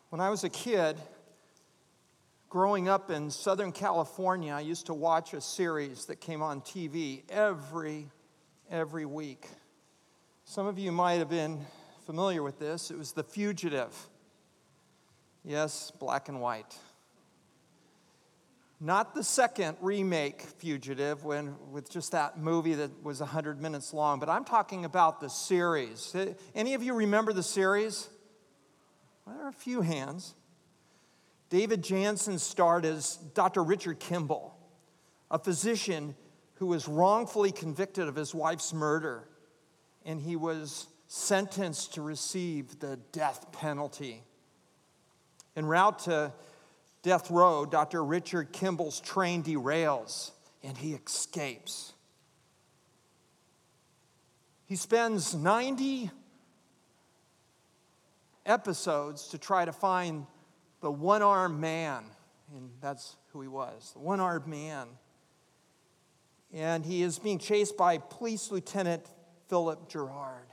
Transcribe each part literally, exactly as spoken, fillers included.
When I was a kid, growing up in Southern California, I used to watch a series that came on T V every, every week. Some of you might have been familiar with this. It was The Fugitive. Yes, black and white. Not the second remake, Fugitive, when, with just that movie that was one hundred minutes long, but I'm talking about the series. Any of you remember the series? Well, there are a few hands. David Jansen starred as Doctor Richard Kimball, a physician who was wrongfully convicted of his wife's murder, and he was sentenced to receive the death penalty. En route to death row, Doctor Richard Kimball's train derails, and he escapes. He spends ninety episodes to try to find the one-armed man, and that's who he was, the one-armed man. And he is being chased by Police Lieutenant Philip Gerard.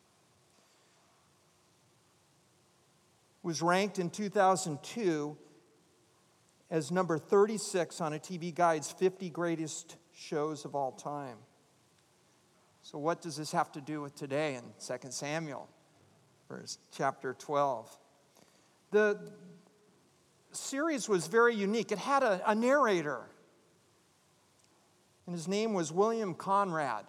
Was ranked in two thousand two as number thirty-six on a T V Guide's fifty greatest shows of all time. So what does this have to do with today in Second Samuel, verse chapter twelve? The series was very unique. It had a, a narrator, and his name was William Conrad.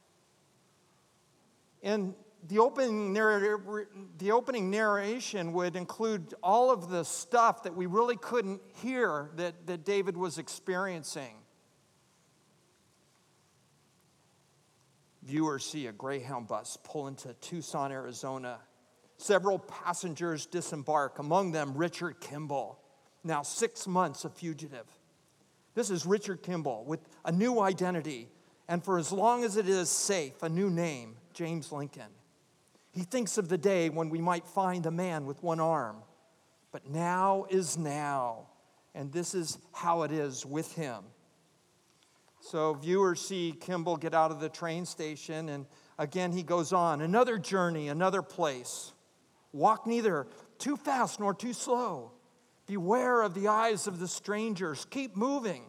And the opening, narrator, the opening narration would include all of the stuff that we really couldn't hear that, that David was experiencing. Viewers see a Greyhound bus pull into Tucson, Arizona. Several passengers disembark, among them Richard Kimball, now six months a fugitive. This is Richard Kimball with a new identity, and for as long as it is safe, a new name, James Lincoln. He thinks of the day when we might find a man with one arm, but now is now, and this is how it is with him. So viewers see Kimball get out of the train station, and again he goes on, another journey, another place. Walk neither too fast nor too slow. Beware of the eyes of the strangers. Keep moving.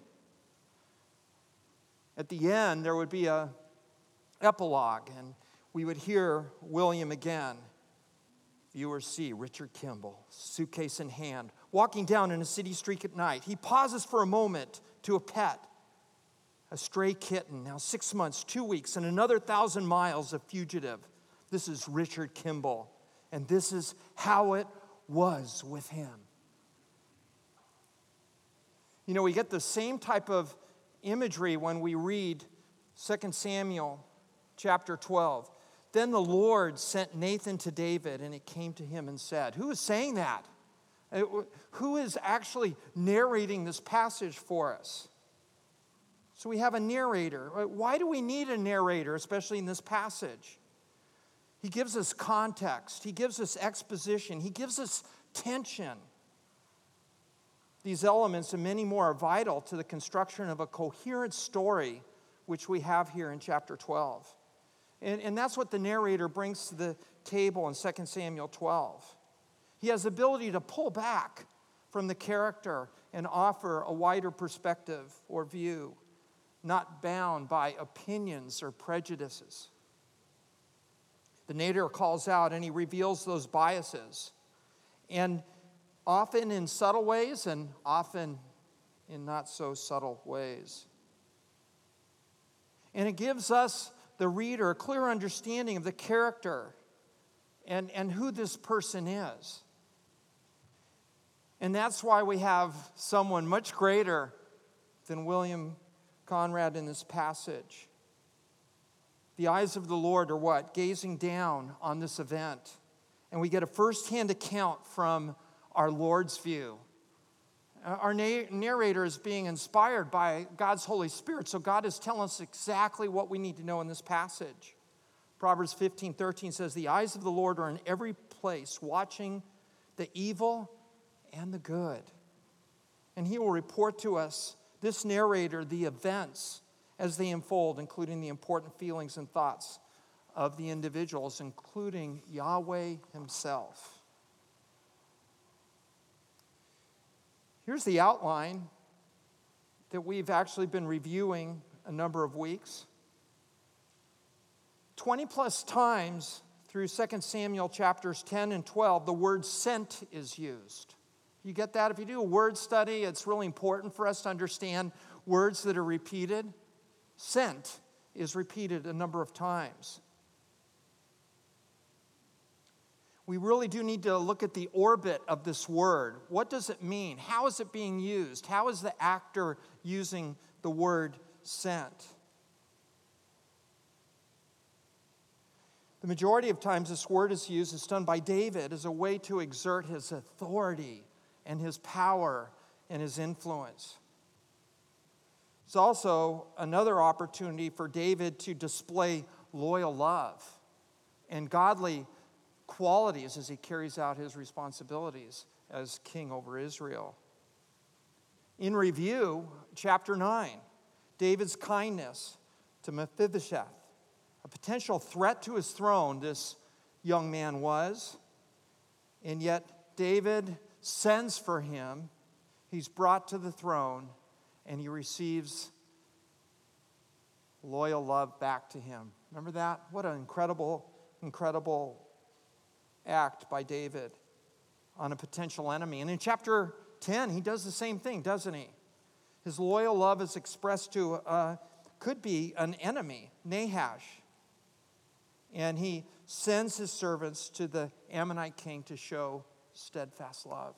At the end, there would be a epilogue, and we would hear William again. Viewers see Richard Kimball, suitcase in hand, walking down in a city street at night. He pauses for a moment to a pet, a stray kitten, now six months, two weeks, and another thousand miles a fugitive. This is Richard Kimball, and this is how it was with him. You know, we get the same type of imagery when we read Second Samuel chapter twelve. Then the Lord sent Nathan to David, and it came to him and said, who is saying that? Who is actually narrating this passage for us? So we have a narrator. Why do we need a narrator, especially in this passage? He gives us context. He gives us exposition. He gives us tension. These elements and many more are vital to the construction of a coherent story, which we have here in chapter twelve. And, and that's what the narrator brings to the table in Second Samuel twelve. He has the ability to pull back from the character and offer a wider perspective or view, not bound by opinions or prejudices. The narrator calls out and he reveals those biases. And often in subtle ways and often in not so subtle ways. And it gives us, the reader, a clear understanding of the character and, and who this person is. And that's why we have someone much greater than William Conrad in this passage. The eyes of the Lord are what? Gazing down on this event. And we get a first-hand account from our Lord's view. Our narrator is being inspired by God's Holy Spirit, so God is telling us exactly what we need to know in this passage. Proverbs fifteen thirteen says, the eyes of the Lord are in every place, watching the evil and the good. And he will report to us, this narrator, the events as they unfold, including the important feelings and thoughts of the individuals, including Yahweh himself. Here's the outline that we've actually been reviewing a number of weeks. twenty plus times through Second Samuel chapters ten and twelve, the word sent is used. You get that? If you do a word study, it's really important for us to understand words that are repeated. Sent is repeated a number of times. We really do need to look at the orbit of this word. What does it mean? How is it being used? How is the actor using the word sent? The majority of times this word is used, it's done by David as a way to exert his authority and his power and his influence. It's also another opportunity for David to display loyal love and godly qualities as he carries out his responsibilities as king over Israel. In review, chapter nine, David's kindness to Mephibosheth, a potential threat to his throne this young man was, and yet David sends for him. He's brought to the throne, and he receives loyal love back to him. Remember that? What an incredible, incredible act by David on a potential enemy. And in chapter ten, he does the same thing, doesn't he? His loyal love is expressed to, uh, could be an enemy, Nahash. And he sends his servants to the Ammonite king to show steadfast love.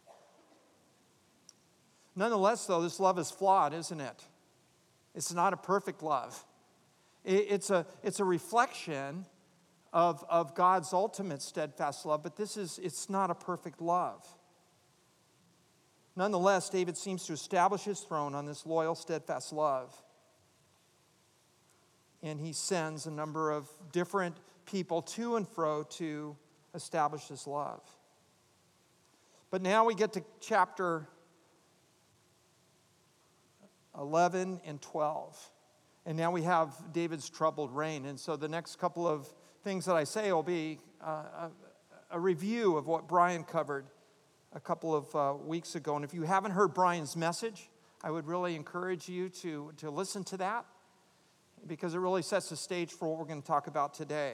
Nonetheless, though, this love is flawed, isn't it? It's not a perfect love. It's a, it's a reflection of, of God's ultimate steadfast love, but this is, it's not a perfect love. Nonetheless, David seems to establish his throne on this loyal, steadfast love. And he sends a number of different people to and fro to establish this love. But now we get to chapter eleven and twelve. And now we have David's troubled reign. And so the next couple of things that I say will be uh, a, a review of what Brian covered a couple of uh, weeks ago. And if you haven't heard Brian's message, I would really encourage you to, to listen to that, because it really sets the stage for what we're going to talk about today.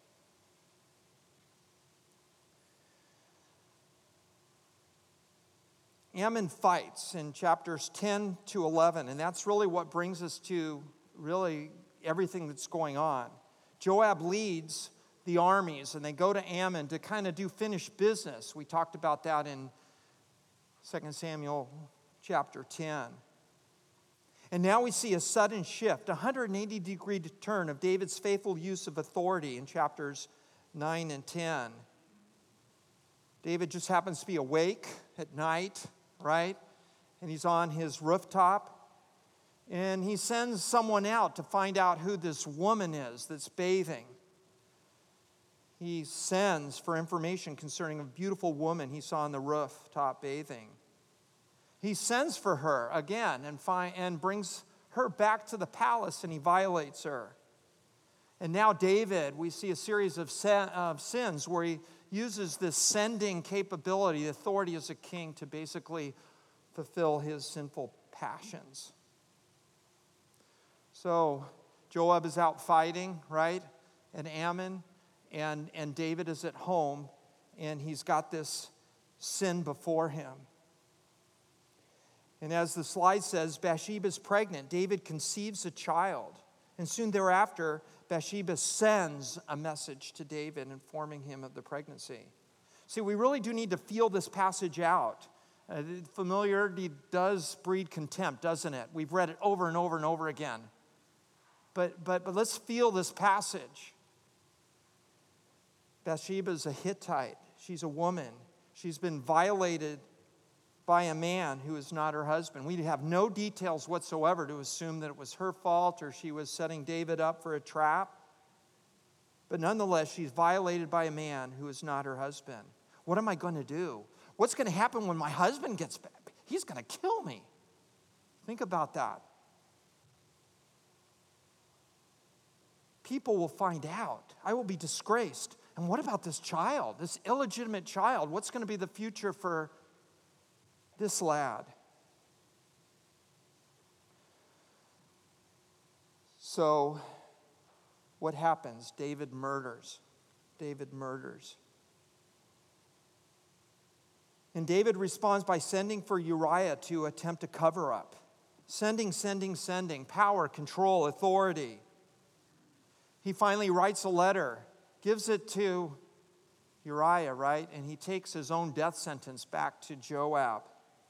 Ammon fights in chapters ten to eleven, and that's really what brings us to really everything that's going on. Joab leads the armies, and they go to Ammon to kind of do finished business. We talked about that in Second Samuel chapter ten. And now we see a sudden shift, a one hundred eighty degree turn of David's faithful use of authority in chapters nine and ten. David just happens to be awake at night, right? And he's on his rooftop. And he sends someone out to find out who this woman is that's bathing. He sends for information concerning a beautiful woman he saw on the rooftop bathing. He sends for her again and, find, and brings her back to the palace, and he violates her. And now David, we see a series of, sin, of sins where he uses this sending capability, the authority as a king, to basically fulfill his sinful passions. So Joab is out fighting, right, at Ammon, and, and David is at home, and he's got this sin before him. And as the slide says, Bathsheba is pregnant. David conceives a child. And soon thereafter, Bathsheba sends a message to David informing him of the pregnancy. See, we really do need to feel this passage out. Uh, familiarity does breed contempt, doesn't it? We've read it over and over and over again. But, but, but let's feel this passage. Bathsheba is a Hittite. She's a woman. She's been violated by a man who is not her husband. We have no details whatsoever to assume that it was her fault or she was setting David up for a trap. But nonetheless, she's violated by a man who is not her husband. What am I going to do? What's going to happen when my husband gets back? He's going to kill me. Think about that. People will find out. I will be disgraced. And what about this child, this illegitimate child? What's going to be the future for this lad. So, what happens? David murders. David murders. And David responds by sending for Uriah to attempt a cover-up. Sending, sending, sending. Power, control, authority. He finally writes a letter, gives it to Uriah, right? And he takes his own death sentence back to Joab.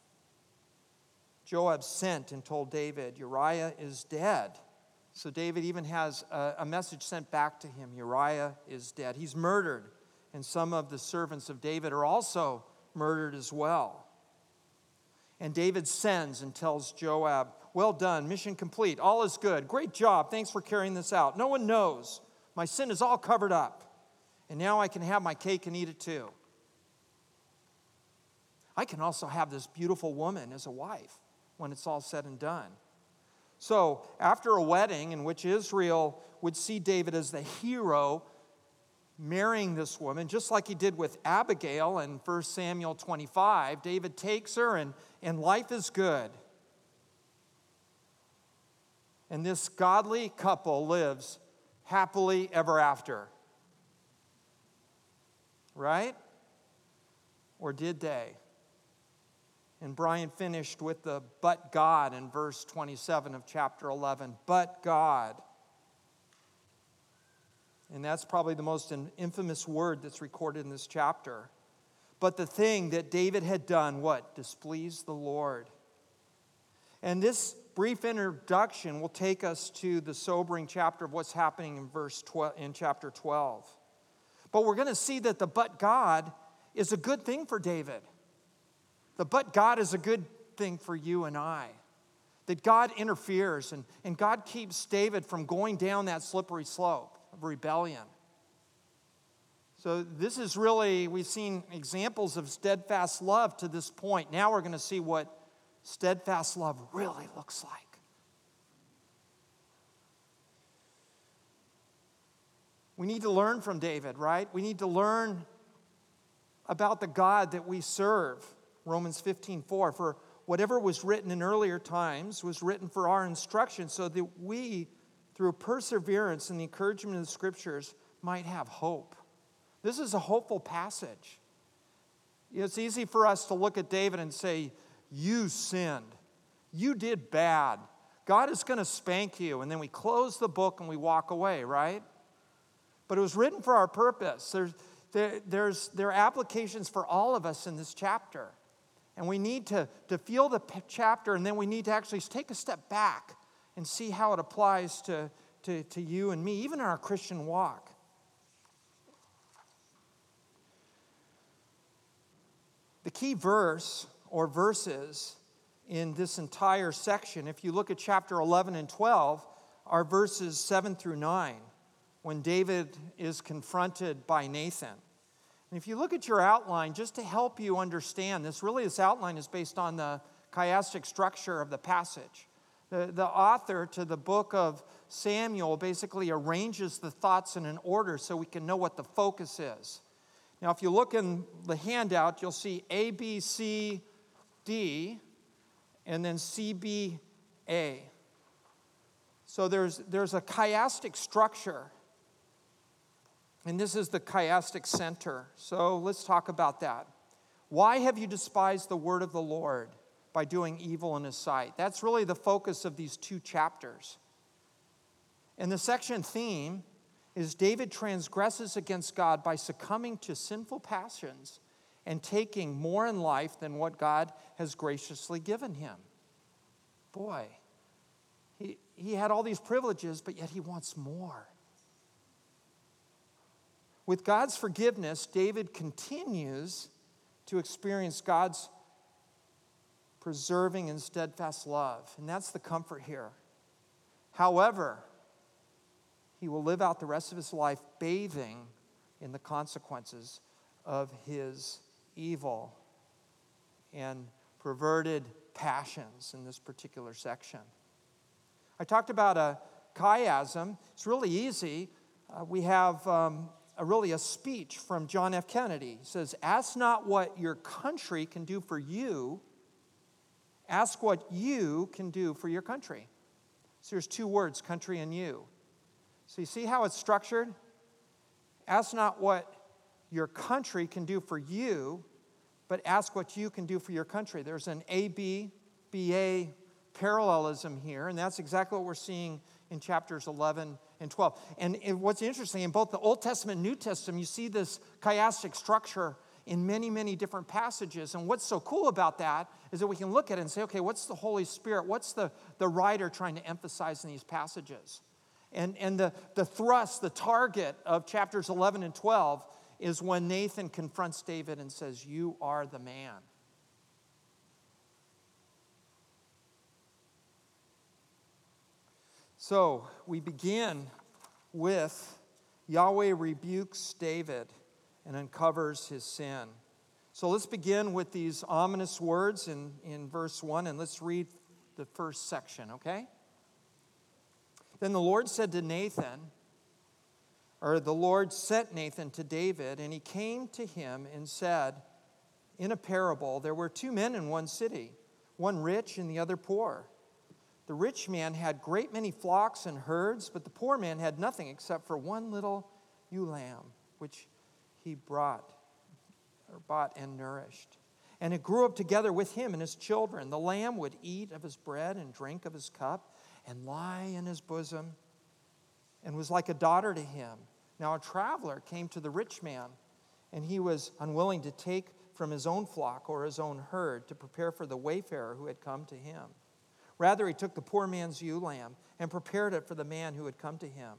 Joab sent and told David, Uriah is dead. So David even has a, a message sent back to him. Uriah is dead. He's murdered. And some of the servants of David are also murdered as well. And David sends and tells Joab, well done, mission complete, all is good, great job, thanks for carrying this out. No one knows, my sin is all covered up, and now I can have my cake and eat it too. I can also have this beautiful woman as a wife when it's all said and done. So after a wedding in which Israel would see David as the hero marrying this woman, just like he did with Abigail in First Samuel twenty-five, David takes her and, and life is good. And this godly couple lives happily ever after. Right? Or did they? And Brian finished with the but God in verse twenty-seven of chapter eleven. But God. And that's probably the most infamous word that's recorded in this chapter. But the thing that David had done, what? Displeased the Lord. And this brief introduction will take us to the sobering chapter of what's happening in verse twelve, in chapter twelve. But we're going to see that the but God is a good thing for David. The but God is a good thing for you and I. That God interferes and, and God keeps David from going down that slippery slope of rebellion. So this is really, we've seen examples of steadfast love to this point. Now we're going to see what steadfast love really looks like. We need to learn from David, right? We need to learn about the God that we serve. Romans fifteen four, for whatever was written in earlier times was written for our instruction so that we, through perseverance and the encouragement of the Scriptures, might have hope. This is a hopeful passage. It's easy for us to look at David and say, you sinned. You did bad. God is going to spank you. And then we close the book and we walk away, right? But it was written for our purpose. There's, there, there's, there are applications for all of us in this chapter. And we need to, to feel the chapter, and then we need to actually take a step back and see how it applies to, to, to you and me, even in our Christian walk. The key verse or verses in this entire section, if you look at chapter eleven and twelve, are verses seven through nine, when David is confronted by Nathan. And if you look at your outline, just to help you understand, this really, this outline is based on the chiastic structure of the passage. The, the author to the book of Samuel basically arranges the thoughts in an order so we can know what the focus is. Now, if you look in the handout, you'll see A, B, C, D, and then C, B, A. So there's, there's a chiastic structure. And this is the chiastic center. So let's talk about that. Why have you despised the word of the Lord by doing evil in his sight? That's really the focus of these two chapters. And the section theme is David transgresses against God by succumbing to sinful passions and taking more in life than what God has graciously given him. Boy, he, he had all these privileges, but yet he wants more. With God's forgiveness, David continues to experience God's preserving and steadfast love. And that's the comfort here. However, he will live out the rest of his life bathing in the consequences of his evil and perverted passions in this particular section. I talked about a chiasm. It's really easy. Uh, we have... Um, A, really a speech from John F. Kennedy. He says, ask not what your country can do for you, Ask what you can do for your country. So there's two words, country and you. So you see how it's structured? Ask not what your country can do for you, but ask what you can do for your country. There's an A B, B A parallelism here, and that's exactly what we're seeing in chapters eleven and twelve. And what's interesting, in both the Old Testament and New Testament, you see this chiastic structure in many, many different passages. And what's so cool about that is that we can look at it and say, okay, what's the Holy Spirit? What's the, the writer trying to emphasize in these passages? And, and the, the thrust, the target of chapters eleven and twelve is when Nathan confronts David and says, you are the man. So we begin with Yahweh rebukes David and uncovers his sin. So let's begin with these ominous words in, in verse one, and let's read the first section, okay? Then the Lord said to Nathan, or the Lord sent Nathan to David, and he came to him and said, in a parable, there were two men in one city, one rich and the other poor. The rich man had great many flocks and herds, but the poor man had nothing except for one little ewe lamb, which he brought or bought and nourished. And it grew up together with him and his children. The lamb would eat of his bread and drink of his cup and lie in his bosom and was like a daughter to him. Now a traveler came to the rich man, and he was unwilling to take from his own flock or his own herd to prepare for the wayfarer who had come to him. Rather, he took the poor man's ewe lamb and prepared it for the man who had come to him.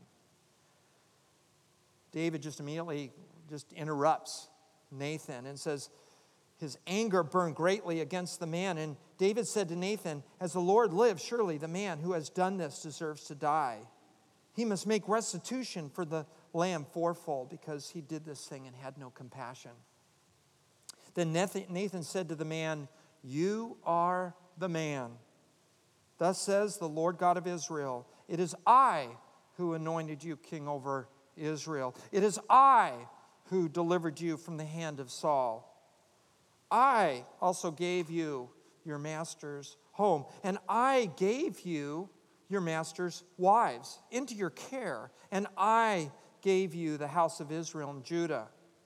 David just immediately just interrupts Nathan and says, his anger burned greatly against the man. And David said to Nathan, as the Lord lives, surely the man who has done this deserves to die. He must make restitution for the lamb fourfold because he did this thing and had no compassion. Then Nathan said to the man, you are the man. Thus says the Lord God of Israel, it is I who anointed you king over Israel. It is I who delivered you from the hand of Saul. I also gave you your master's home, and I gave you your master's wives into your care, and I gave you the house of Israel and Judah.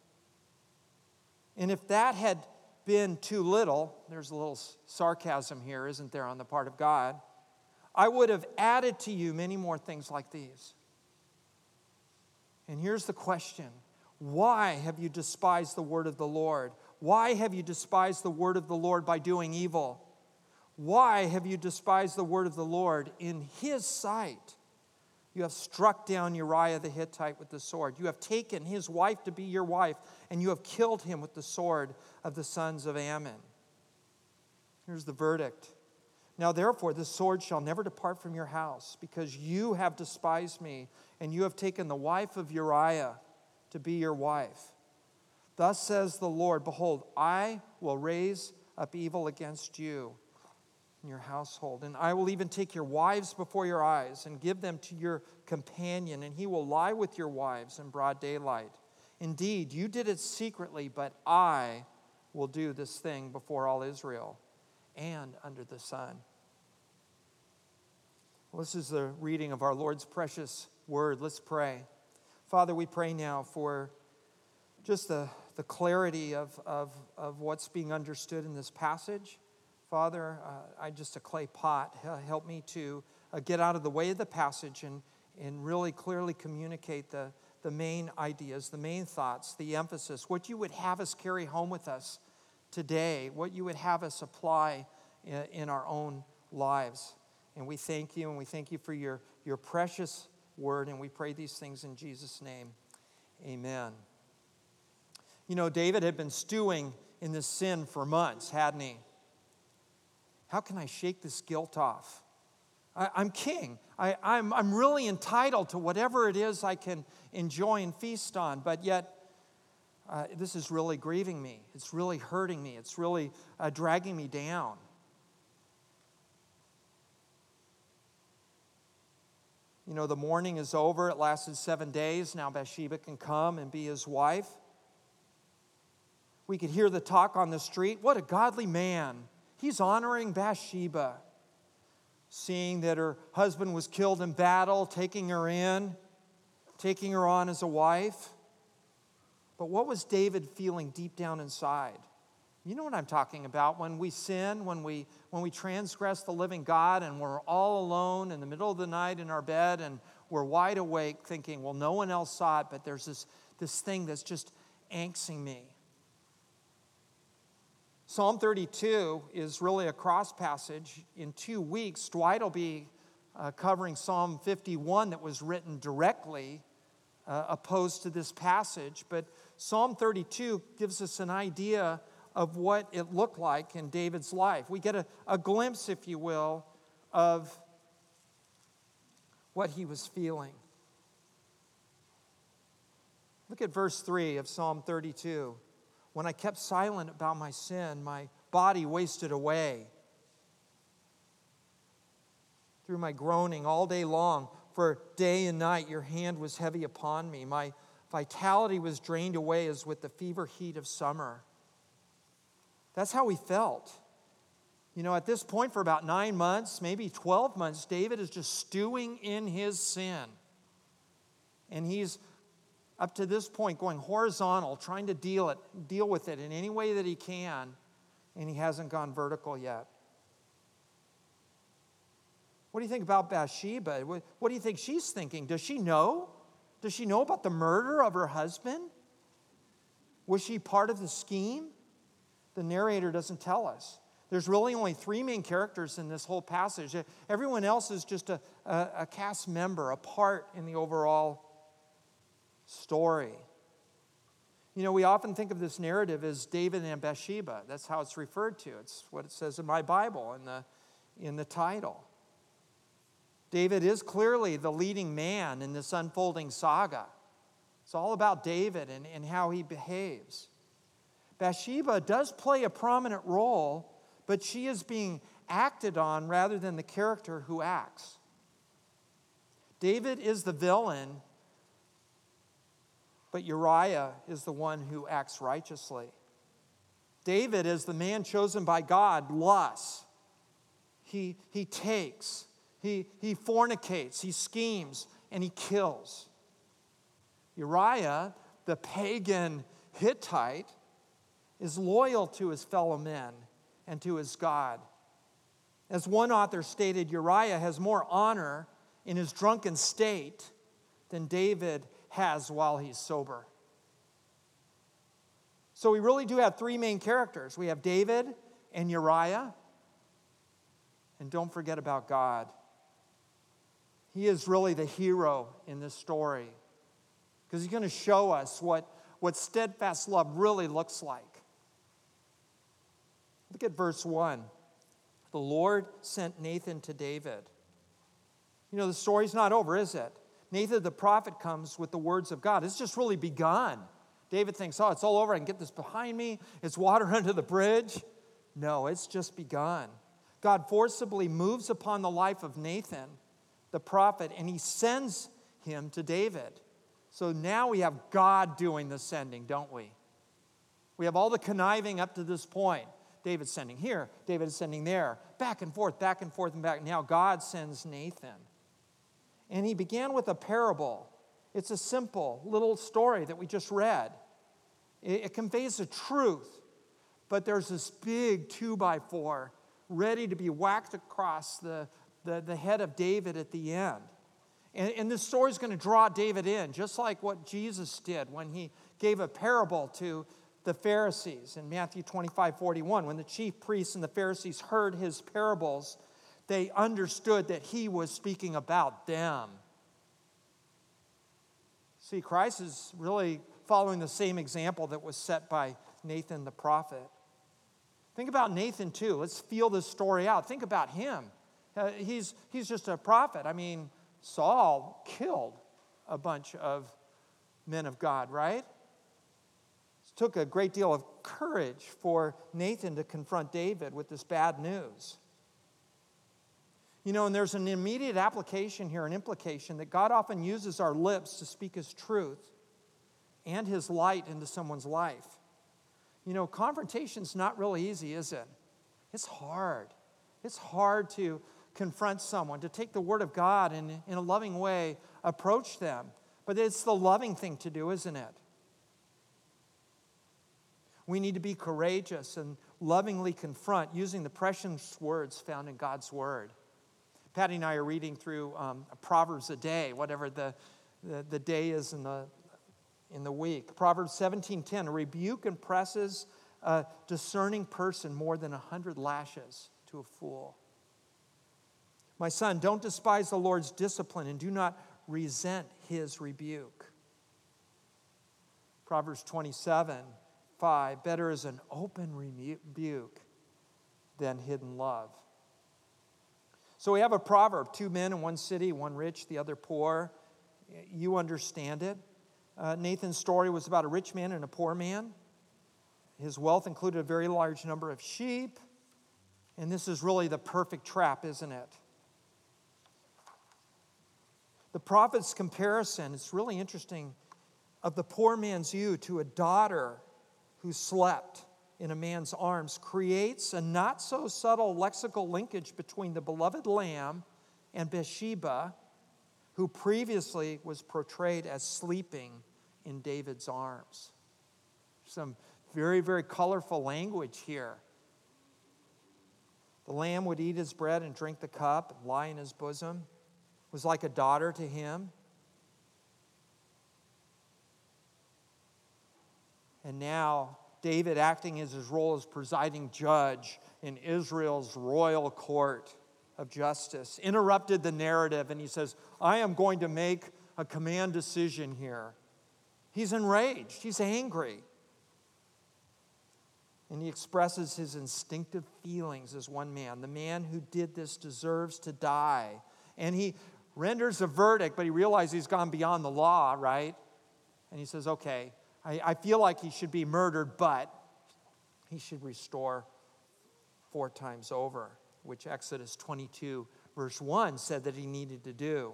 And if that had been too little, there's a little sarcasm here, isn't there, on the part of God, I would have added to you many more things like these. And here's the question. Why have you despised the word of the Lord? Why have you despised the word of the Lord by doing evil? Why have you despised the word of the Lord in his sight? You have struck down Uriah the Hittite with the sword. You have taken his wife to be your wife, and you have killed him with the sword of the sons of Ammon. Here's the verdict. Now therefore, the sword shall never depart from your house, because you have despised me, and you have taken the wife of Uriah to be your wife. Thus says the Lord, behold, I will raise up evil against you in your household, and I will even take your wives before your eyes and give them to your companion, and he will lie with your wives in broad daylight. Indeed, you did it secretly, but I will do this thing before all Israel and under the sun. Well, this is the reading of our Lord's precious word. Let's pray. Father, we pray now for just the, the clarity of, of, of what's being understood in this passage. Father, uh, I'm just a clay pot. Help me to uh, get out of the way of the passage and, and really clearly communicate the, the main ideas, the main thoughts, the emphasis, what you would have us carry home with us today, what you would have us apply in, in our own lives. And we thank you, and we thank you for your, your precious word, and we pray these things in Jesus' name. Amen. You know, David had been stewing in this sin for months, hadn't he? How can I shake this guilt off? I, I'm king. I, I'm, I'm really entitled to whatever it is I can enjoy and feast on, but yet uh, this is really grieving me. It's really hurting me. It's really uh, dragging me down. You know, the mourning is over. It lasted seven days. Now Bathsheba can come and be his wife. We could hear the talk on the street. What a godly man. He's honoring Bathsheba, seeing that her husband was killed in battle, taking her in, taking her on as a wife. But what was David feeling deep down inside? You know what I'm talking about. When we sin, when we when we transgress the living God, and we're all alone in the middle of the night in our bed, and we're wide awake thinking, well, no one else saw it, but there's this, this thing that's just angsting me. Psalm thirty-two is really a cross passage. In two weeks, Dwight will be uh, covering Psalm fifty-one that was written directly uh, opposed to this passage. But Psalm thirty-two gives us an idea of what it looked like in David's life. We get a, a glimpse, if you will, of what he was feeling. Look at verse three of Psalm thirty-two. When I kept silent about my sin, my body wasted away through my groaning all day long. For day and night your hand was heavy upon me. My vitality was drained away as with the fever heat of summer. That's how he felt. You know, at this point for about nine months, maybe twelve months, David is just stewing in his sin. And he's, up to this point, going horizontal, trying to deal it, deal with it in any way that he can, and he hasn't gone vertical yet. What do you think about Bathsheba? What, what do you think she's thinking? Does she know? Does she know about the murder of her husband? Was she part of the scheme? The narrator doesn't tell us. There's really only three main characters in this whole passage. Everyone else is just a, a, a cast member, a part in the overall story. You know, we often think of this narrative as David and Bathsheba. That's how it's referred to. It's what it says in my Bible in the, in the title. David is clearly the leading man in this unfolding saga. It's all about David and, and how he behaves. Bathsheba does play a prominent role, but she is being acted on rather than the character who acts. David is the villain, but Uriah is the one who acts righteously. David is the man chosen by God, lusts. He, he takes, he, he fornicates, he schemes, and he kills. Uriah, the pagan Hittite, is loyal to his fellow men and to his God. As one author stated, Uriah has more honor in his drunken state than David has while he's sober. So we really do have three main characters. We have David and Uriah. And don't forget about God. He is really the hero in this story because he's going to show us what, what steadfast love really looks like. Look at verse one. The Lord sent Nathan to David. You know, the story's not over, is it? Nathan the prophet comes with the words of God. It's just really begun. David thinks, oh, it's all over. I can get this behind me. It's water under the bridge. No, it's just begun. God forcibly moves upon the life of Nathan, the prophet, and he sends him to David. So now we have God doing the sending, don't we? We have all the conniving up to this point. David's sending here, David is sending there, back and forth, back and forth and back. Now God sends Nathan. And he began with a parable. It's a simple little story that we just read. It, it conveys a truth, but there's this big two by four ready to be whacked across the, the, the head of David at the end. And, and this story is going to draw David in, just like what Jesus did when he gave a parable to the Pharisees in Matthew twenty-five forty-one. When the chief priests and the Pharisees heard his parables, they understood that he was speaking about them. See, Christ is really following the same example that was set by Nathan the prophet. Think about Nathan too. Let's feel this story out. Think about him. Uh, he's, he's just a prophet. I mean, Saul killed a bunch of men of God, right? It took a great deal of courage for Nathan to confront David with this bad news. You know, and there's an immediate application here, an implication that God often uses our lips to speak his truth and his light into someone's life. You know, confrontation's not really easy, is it? It's hard. It's hard to confront someone, to take the Word of God and in a loving way approach them. But it's the loving thing to do, isn't it? We need to be courageous and lovingly confront using the precious words found in God's Word. Patty and I are reading through um, Proverbs a day, whatever the, the, the day is in the, in the week. Proverbs seventeen ten, a rebuke impresses a discerning person more than a hundred lashes to a fool. My son, don't despise the Lord's discipline and do not resent his rebuke. Proverbs twenty-seven five, better is an open rebuke than hidden love. So we have a proverb, two men in one city, one rich, the other poor. You understand it. Uh, Nathan's story was about a rich man and a poor man. His wealth included a very large number of sheep. And this is really the perfect trap, isn't it? The prophet's comparison, it's really interesting, of the poor man's ewe to a daughter who slept in a man's arms creates a not so subtle lexical linkage between the beloved lamb and Bathsheba, who previously was portrayed as sleeping in David's arms. Some very, very colorful language here. The lamb would eat his bread and drink the cup and lie in his bosom. It was like a daughter to him. And now David, acting as his role as presiding judge in Israel's royal court of justice, interrupted the narrative and he says, I am going to make a command decision here. He's enraged. He's angry. And he expresses his instinctive feelings as one man. The man who did this deserves to die. And he renders a verdict, but he realizes he's gone beyond the law, right? And he says, okay, I, I feel like he should be murdered, but he should restore four times over, which Exodus twenty-two, verse one said that he needed to do.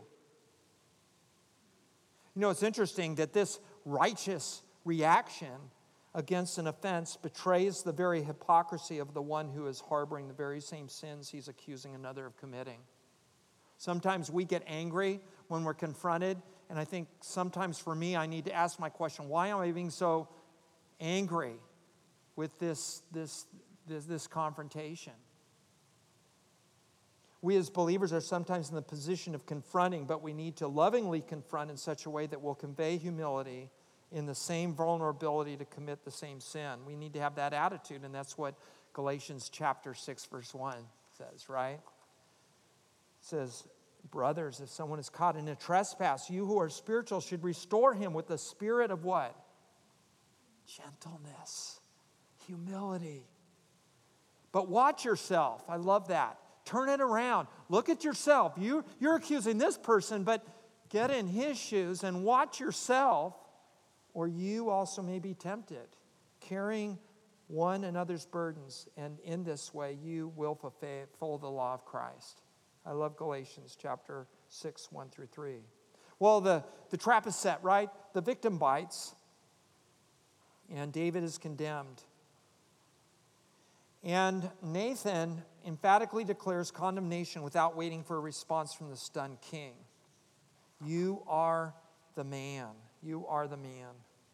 You know, it's interesting that this righteous reaction against an offense betrays the very hypocrisy of the one who is harboring the very same sins he's accusing another of committing. Sometimes we get angry when we're confronted, and I think sometimes for me, I need to ask my question, why am I being so angry with this, this, this, this confrontation? We as believers are sometimes in the position of confronting, but we need to lovingly confront in such a way that will convey humility in the same vulnerability to commit the same sin. We need to have that attitude, and that's what Galatians chapter six, verse one says, right? It says, brothers, if someone is caught in a trespass, you who are spiritual should restore him with the spirit of what? Gentleness, humility. But watch yourself. I love that. Turn it around. Look at yourself. You, you're accusing this person, but get in his shoes and watch yourself, or you also may be tempted, carrying one another's burdens, and in this way you will fulfill the law of Christ. I love Galatians chapter six, one through three. Well, the, the trap is set, right? The victim bites, and David is condemned. And Nathan emphatically declares condemnation without waiting for a response from the stunned king. You are the man. You are the man.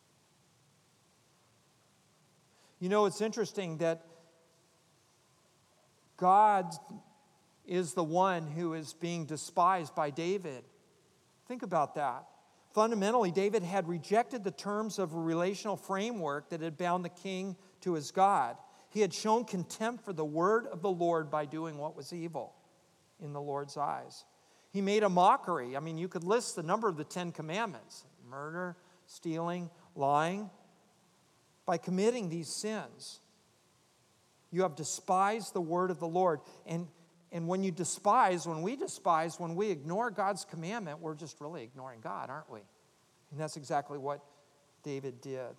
You know, it's interesting that God is the one who is being despised by David. Think about that. Fundamentally, David had rejected the terms of a relational framework that had bound the king to his God. He had shown contempt for the word of the Lord by doing what was evil in the Lord's eyes. He made a mockery. I mean, you could list the number of the Ten Commandments: murder, stealing, lying. By committing these sins, you have despised the word of the Lord. And, and when you despise, when we despise, when we ignore God's commandment, we're just really ignoring God, aren't we? And that's exactly what David did.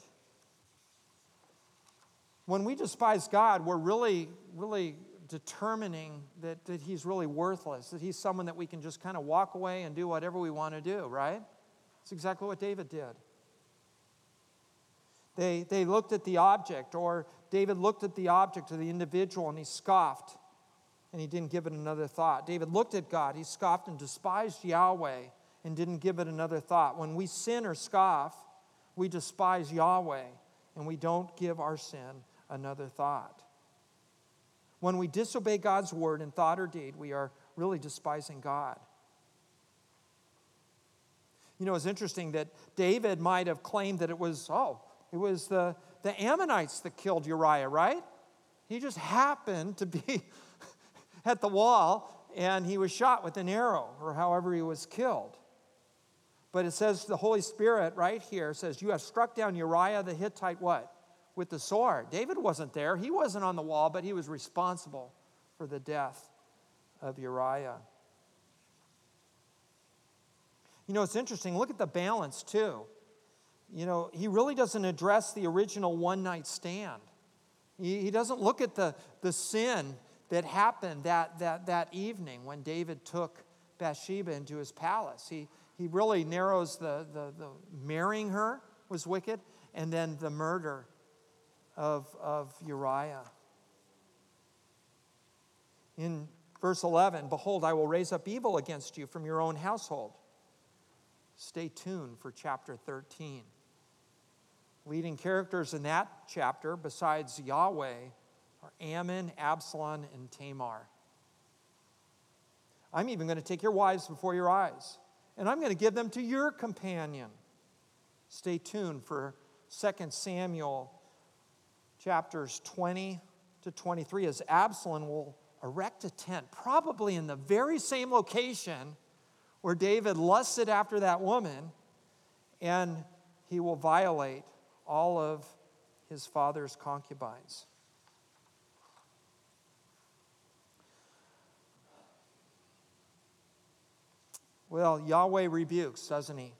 When we despise God, we're really, really determining that, that he's really worthless, that he's someone that we can just kind of walk away and do whatever we want to do, right? That's exactly what David did. They, they looked at the object, or David looked at the object or the individual and he scoffed and he didn't give it another thought. David looked at God, he scoffed and despised Yahweh and didn't give it another thought. When we sin or scoff, we despise Yahweh and we don't give our sin another thought. When we disobey God's word in thought or deed, we are really despising God. You know, it's interesting that David might have claimed that it was, oh, it was the, the Ammonites that killed Uriah, right? He just happened to be at the wall and he was shot with an arrow, or however he was killed. But it says the Holy Spirit right here says, you have struck down Uriah the Hittite what? With the sword. David wasn't there. He wasn't on the wall, but he was responsible for the death of Uriah. You know, it's interesting. Look at the balance, too. You know, he really doesn't address the original one-night stand. He, he doesn't look at the, the sin that happened that, that, that evening when David took Bathsheba into his palace. He, he really narrows the, the, the marrying her was wicked, and then the murder of, of Uriah. In verse eleven, behold, I will raise up evil against you from your own household. Stay tuned for chapter thirteen. Leading characters in that chapter, besides Yahweh, are Ammon, Absalom, and Tamar. I'm even going to take your wives before your eyes, and I'm going to give them to your companion. Stay tuned for Second Samuel chapters twenty to twenty-three, as Absalom will erect a tent, probably in the very same location where David lusted after that woman, and he will violate all of his father's concubines. Well, Yahweh rebukes, doesn't he?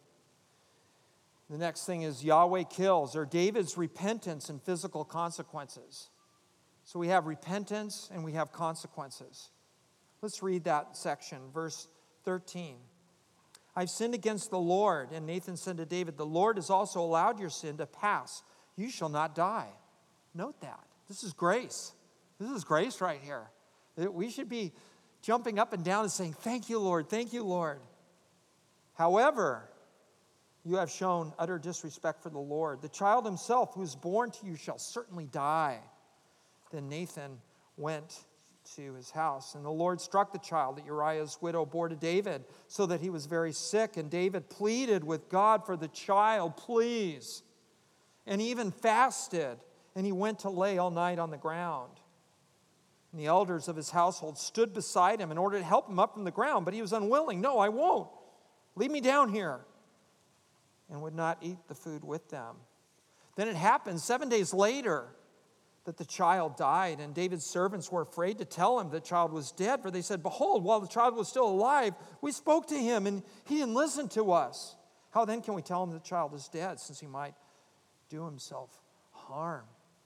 The next thing is Yahweh kills, or David's repentance and physical consequences. So we have repentance and we have consequences. Let's read that section, verse thirteen. I've sinned against the Lord. And Nathan said to David, the Lord has also allowed your sin to pass. You shall not die. Note that. This is grace. This is grace right here. We should be jumping up and down and saying, thank you, Lord. Thank you, Lord. However, you have shown utter disrespect for the Lord. The child himself who is born to you shall certainly die. Then Nathan went to his house. And the Lord struck the child that Uriah's widow bore to David, so that he was very sick. And David pleaded with God for the child, please. And he even fasted, and he went to lay all night on the ground. And the elders of his household stood beside him in order to help him up from the ground, but he was unwilling. No, I won't. Leave me down here. And would not eat the food with them. Then it happened seven days later that the child died, and David's servants were afraid to tell him the child was dead, for they said, behold, while the child was still alive, we spoke to him, and he didn't listen to us. How then can we tell him the child is dead, since he might do himself harm?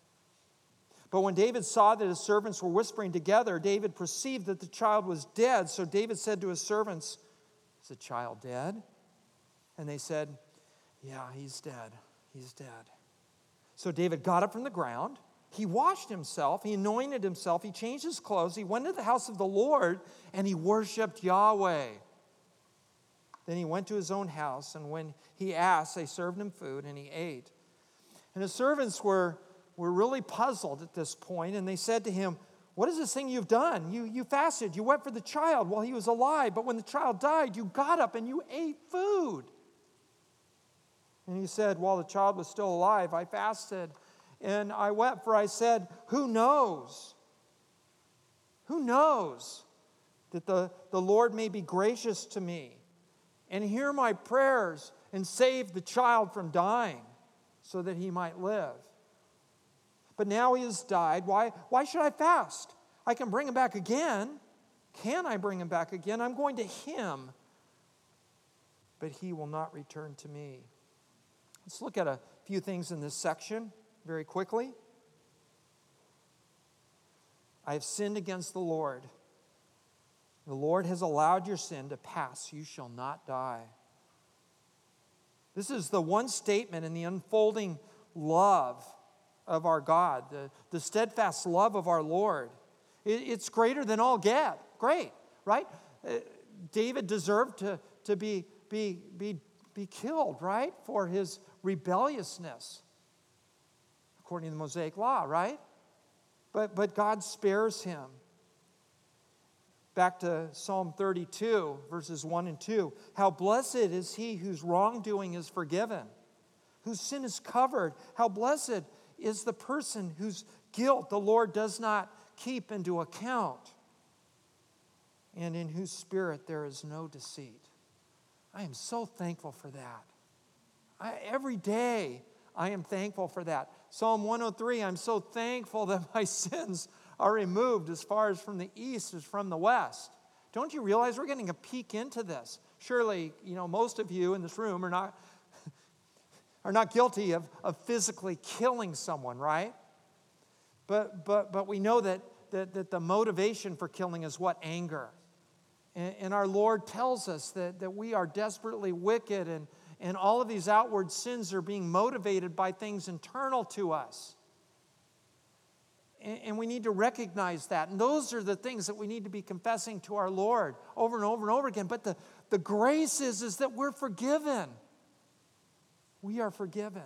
But when David saw that his servants were whispering together, David perceived that the child was dead. So David said to his servants, is the child dead? And they said, yeah, he's dead. He's dead. So David got up from the ground. He washed himself, he anointed himself, he changed his clothes, he went to the house of the Lord, and he worshiped Yahweh. Then he went to his own house, and when he asked, they served him food, and he ate. And his servants were, were really puzzled at this point, and they said to him, what is this thing you've done? You, you fasted, you wept for the child while he was alive, but when the child died, you got up and you ate food. And he said, while the child was still alive, I fasted. And I wept, for I said, who knows? Who knows that the, the Lord may be gracious to me and hear my prayers and save the child from dying so that he might live? But now he has died. Why, why should I fast? I can bring him back again. Can I bring him back again? I'm going to him, but he will not return to me. Let's look at a few things in this section very quickly. I have sinned against the Lord. The Lord has allowed your sin to pass. You shall not die. This is the one statement in the unfolding love of our God, the, the steadfast love of our Lord. It, it's greater than all get. Great, right? Uh, David deserved to, to be, be, be, be killed, right, for his rebelliousness, according to the Mosaic law, right? But, but God spares him. Back to Psalm thirty-two, verses one and two. How blessed is he whose wrongdoing is forgiven, whose sin is covered. How blessed is the person whose guilt the Lord does not keep into account, and in whose spirit there is no deceit. I am so thankful for that. I, every day I am thankful for that. Psalm one oh three, I'm so thankful that my sins are removed as far as from the east as from the west. Don't you realize we're getting a peek into this? Surely, you know, most of you in this room are not, are not guilty of, of physically killing someone, right? But, but, but we know that, that, that the motivation for killing is what? Anger. And, and our Lord tells us that, that we are desperately wicked, and, and all of these outward sins are being motivated by things internal to us. And we need to recognize that. And those are the things that we need to be confessing to our Lord over and over and over again. But the, the grace is, is that we're forgiven. We are forgiven.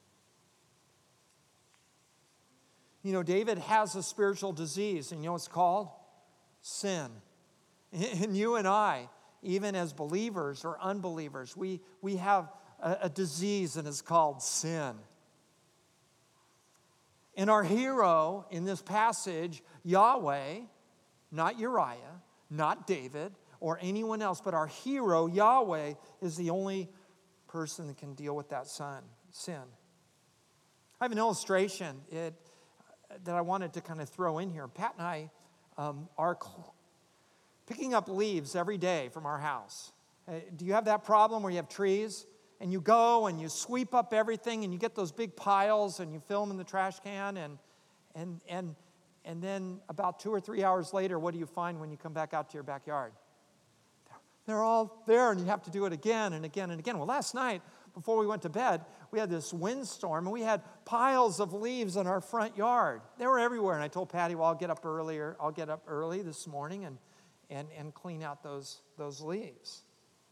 You know, David has a spiritual disease, and you know what it's called? Sin. And you and I, even as believers or unbelievers, we, we have a, a disease, and it's called sin. And our hero in this passage, Yahweh, not Uriah, not David, or anyone else, but our hero, Yahweh, is the only person that can deal with that son, sin. I have an illustration it, that I wanted to kind of throw in here. Pat and I um, are cl- picking up leaves every day from our house. Uh, do you have that problem where you have trees? And you go and you sweep up everything, and you get those big piles, and you fill them in the trash can, and and and and then about two or three hours later, what do you find when you come back out to your backyard? They're all there, and you have to do it again and again and again. Well, last night, before we went to bed, we had this windstorm, and we had piles of leaves in our front yard. They were everywhere, and I told Patty, well, I'll get up earlier. I'll get up early this morning and and and clean out those those leaves.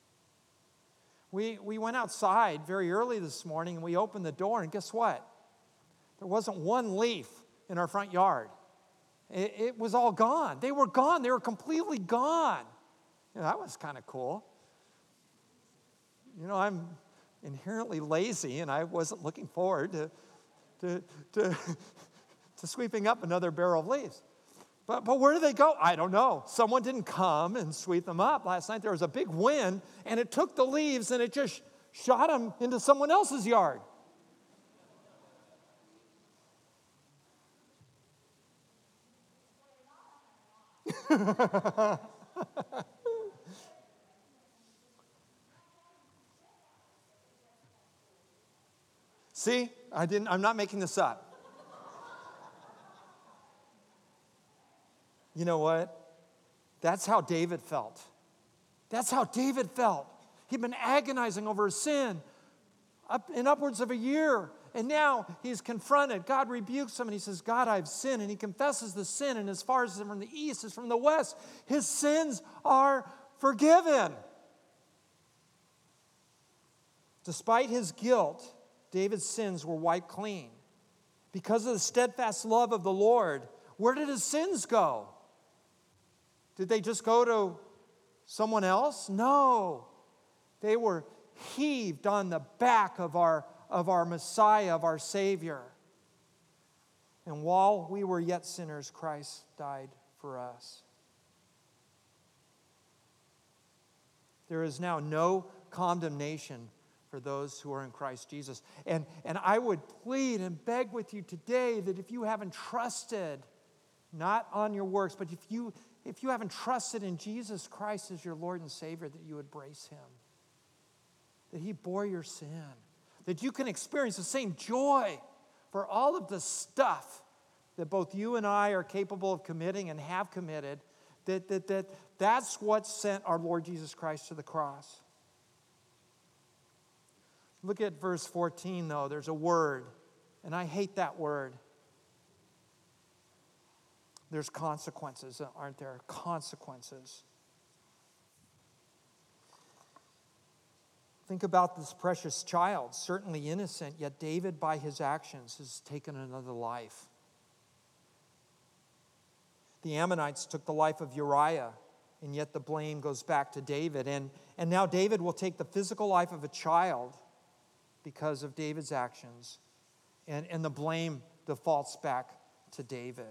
We, we went outside very early this morning, and we opened the door, and guess what? There wasn't one leaf in our front yard. It, it was all gone. They were gone. They were completely gone. You know, that was kind of cool. You know, I'm inherently lazy, and I wasn't looking forward to, to, to, to sweeping up another barrel of leaves. But, but where did they go? I don't know. Someone didn't come and sweep them up. Last night there was a big wind, and it took the leaves, and it just shot them into someone else's yard. See, I didn't, I'm not making this up. You know what? That's how David felt. That's how David felt. He'd been agonizing over his sin up in upwards of a year. And now he's confronted. God rebukes him and he says, God, I've sinned. And he confesses the sin. And as far as from the east as from the west, his sins are forgiven. Despite his guilt, David's sins were wiped clean. Because of the steadfast love of the Lord, where did his sins go? Did they just go to someone else? No. They were heaved on the back of our, of our Messiah, of our Savior. And while we were yet sinners, Christ died for us. There is now no condemnation for those who are in Christ Jesus. And, and I would plead and beg with you today that if you haven't trusted, not on your works, but if you If you haven't trusted in Jesus Christ as your Lord and Savior, that you embrace Him. That He bore your sin. That you can experience the same joy for all of the stuff that both you and I are capable of committing and have committed. That, that, that that's what sent our Lord Jesus Christ to the cross. Look at verse fourteen, though. There's a word And I hate that word. There's consequences, aren't there? Consequences. Think about this precious child, certainly innocent, yet David, by his actions, has taken another life. The Ammonites took the life of Uriah, and yet the blame goes back to David. And, and now David will take the physical life of a child because of David's actions, and, and the blame defaults back to David.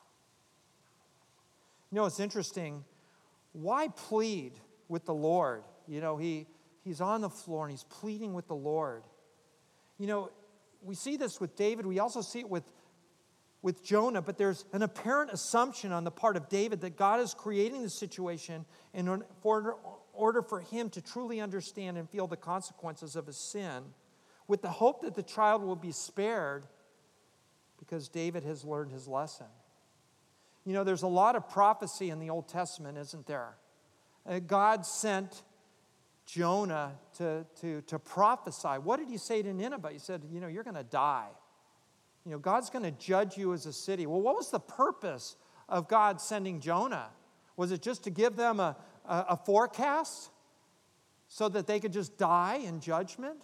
You know, it's interesting. Why plead with the Lord? You know, he... He's on the floor and he's pleading with the Lord. You know, we see this with David. We also see it with, with Jonah, but there's an apparent assumption on the part of David that God is creating the situation in order, order for him to truly understand and feel the consequences of his sin, with the hope that the child will be spared because David has learned his lesson. You know, there's a lot of prophecy in the Old Testament, isn't there? Uh, God sent Jonah to, to, to prophesy. What did he say to Nineveh? He said, you know, you're going to die. You know, God's going to judge you as a city. Well, what was the purpose of God sending Jonah? Was it just to give them a, a, a forecast so that they could just die in judgment?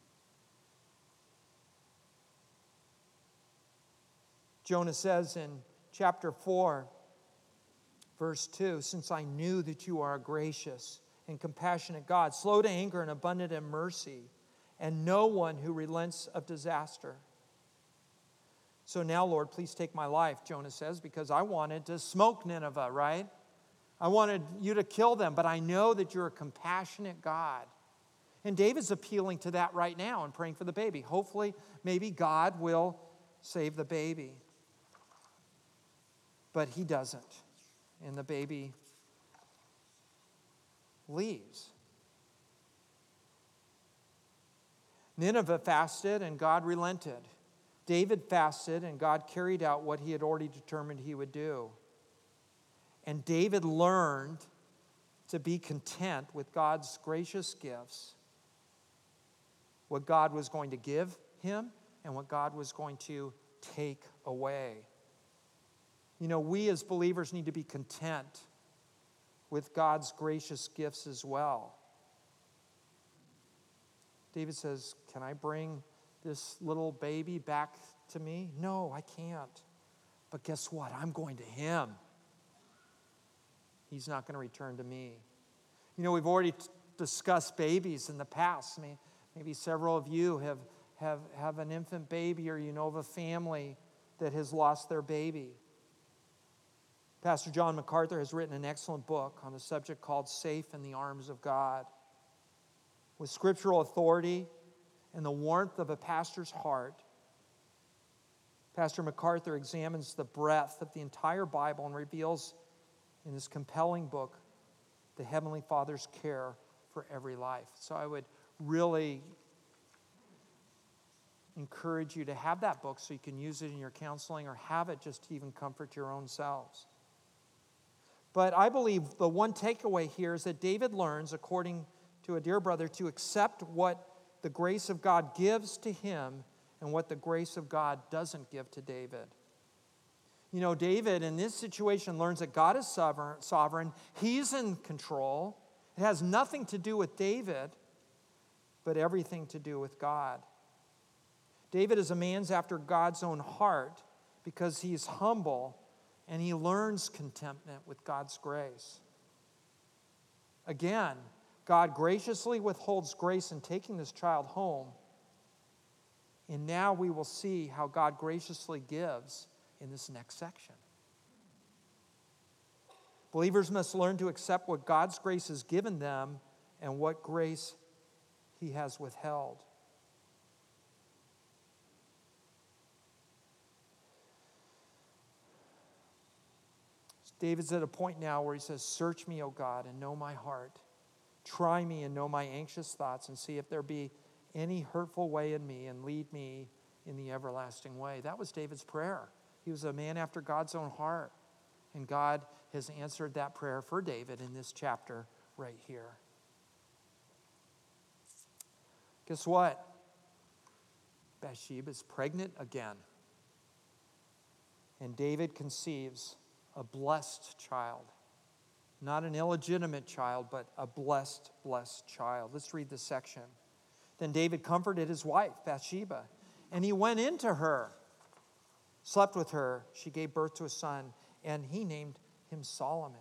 Jonah says in chapter four, verse two, since I knew that you are gracious and compassionate God, slow to anger and abundant in mercy, and no one who relents of disaster. So now, Lord, please take my life, Jonah says, because I wanted to smoke Nineveh, right? I wanted you to kill them, but I know that you're a compassionate God. And David's appealing to that right now and praying for the baby. Hopefully, maybe God will save the baby. But he doesn't, and the baby leaves. Nineveh fasted and God relented. David fasted and God carried out what he had already determined he would do. And David learned to be content with God's gracious gifts, what God was going to give him and what God was going to take away. You know, we as believers need to be content with God's gracious gifts as well. David says, can I bring this little baby back to me? No, I can't. But guess what? I'm going to him. He's not going to return to me. You know, we've already t- discussed babies in the past. I mean, maybe several of you have, have, have an infant baby, or you know of a family that has lost their baby. Pastor John MacArthur has written an excellent book on the subject called Safe in the Arms of God. With scriptural authority and the warmth of a pastor's heart, Pastor MacArthur examines the breadth of the entire Bible and reveals in this compelling book the Heavenly Father's care for every life. So I would really encourage you to have that book so you can use it in your counseling, or have it just to even comfort your own selves. But I believe the one takeaway here is that David learns, according to a dear brother, to accept what the grace of God gives to him and what the grace of God doesn't give to David. You know, David in this situation learns that God is sovereign. He's in control. It has nothing to do with David, but everything to do with God. David is a man after God's own heart because he's humble and he learns contentment with God's grace. Again, God graciously withholds grace in taking this child home. And now we will see how God graciously gives in this next section. Believers must learn to accept what God's grace has given them and what grace he has withheld. David's at a point now where he says, search me, O God, and know my heart. Try me and know my anxious thoughts, and see if there be any hurtful way in me, and lead me in the everlasting way. That was David's prayer. He was a man after God's own heart. And God has answered that prayer for David in this chapter right here. Guess what? Bathsheba is pregnant again. And David conceives a blessed child. Not an illegitimate child, but a blessed, blessed child. Let's read this section. Then David comforted his wife, Bathsheba, and he went into her, slept with her. She gave birth to a son, and he named him Solomon.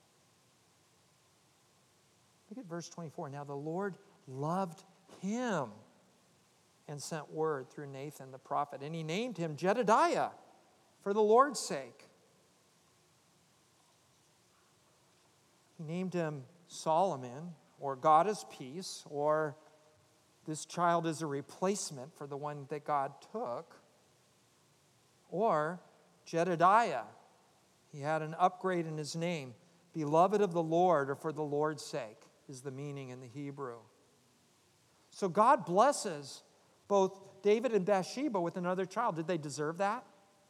Look at verse twenty-four. Now the Lord loved him and sent word through Nathan the prophet, and he named him Jedediah for the Lord's sake. He named him Solomon, or God is peace, or this child is a replacement for the one that God took, or Jedediah. He had an upgrade in his name. Beloved of the Lord, or for the Lord's sake, is the meaning in the Hebrew. So God blesses both David and Bathsheba with another child. Did they deserve that?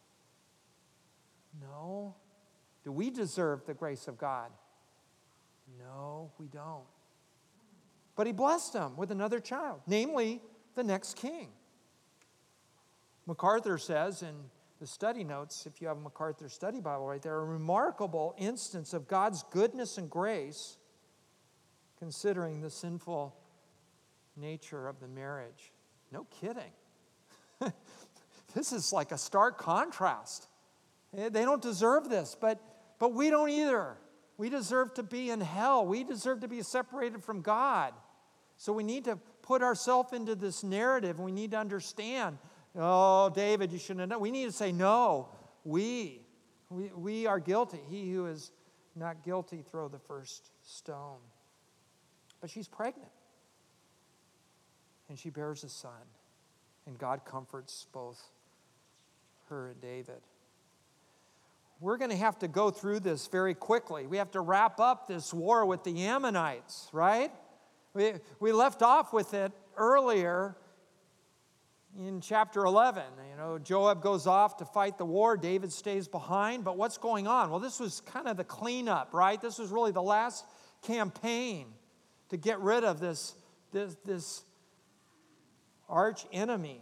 No. Do we deserve the grace of God? No, we don't. But he blessed them with another child, namely the next king. MacArthur says in the study notes, if you have a MacArthur study Bible right there, a remarkable instance of God's goodness and grace considering the sinful nature of the marriage. No kidding. This is like a stark contrast. They don't deserve this, but, but we don't either. We deserve to be in hell. We deserve to be separated from God. So we need to put ourselves into this narrative, and we need to understand, oh, David, you shouldn't have done. We need to say, no, we, we, we are guilty. He who is not guilty, throw the first stone. But she's pregnant, and she bears a son, and God comforts both her and David. We're going to have to go through this very quickly. We have to wrap up this war with the Ammonites, right? We, we left off with it earlier in chapter eleven. You know, Joab goes off to fight the war. David stays behind. But what's going on? Well, this was kind of the cleanup, right? This was really the last campaign to get rid of this, this, this arch enemy.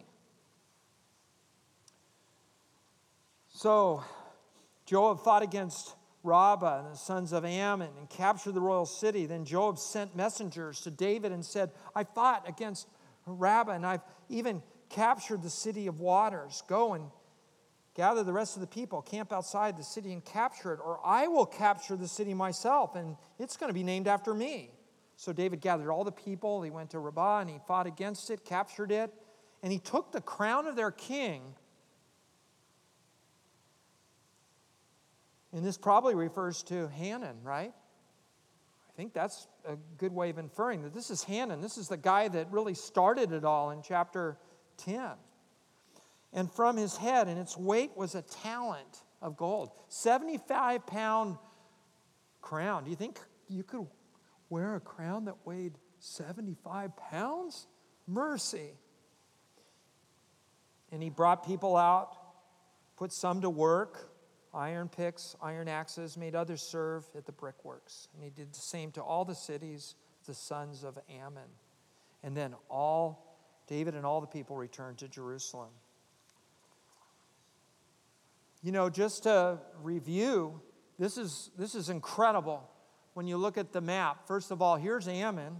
So Joab fought against Rabbah and the sons of Ammon and captured the royal city. Then Joab sent messengers to David and said, I fought against Rabbah and I've even captured the city of waters. Go and gather the rest of the people, camp outside the city and capture it, or I will capture the city myself, and it's going to be named after me. So David gathered all the people. He went to Rabbah and he fought against it, captured it, and he took the crown of their king. And this probably refers to Hanun, right? I think that's a good way of inferring that this is Hanun. This is the guy that really started it all in chapter ten. And from his head, and its weight was a talent of gold. seventy-five pound crown. Do you think you could wear a crown that weighed seventy-five pounds? Mercy. And he brought people out, put some to work. Iron picks, iron axes, made others serve at the brickworks. And he did the same to all the cities, the sons of Ammon. And then all, David and all the people returned to Jerusalem. You know, just to review, this is, this is incredible when you look at the map. First of all, here's Ammon,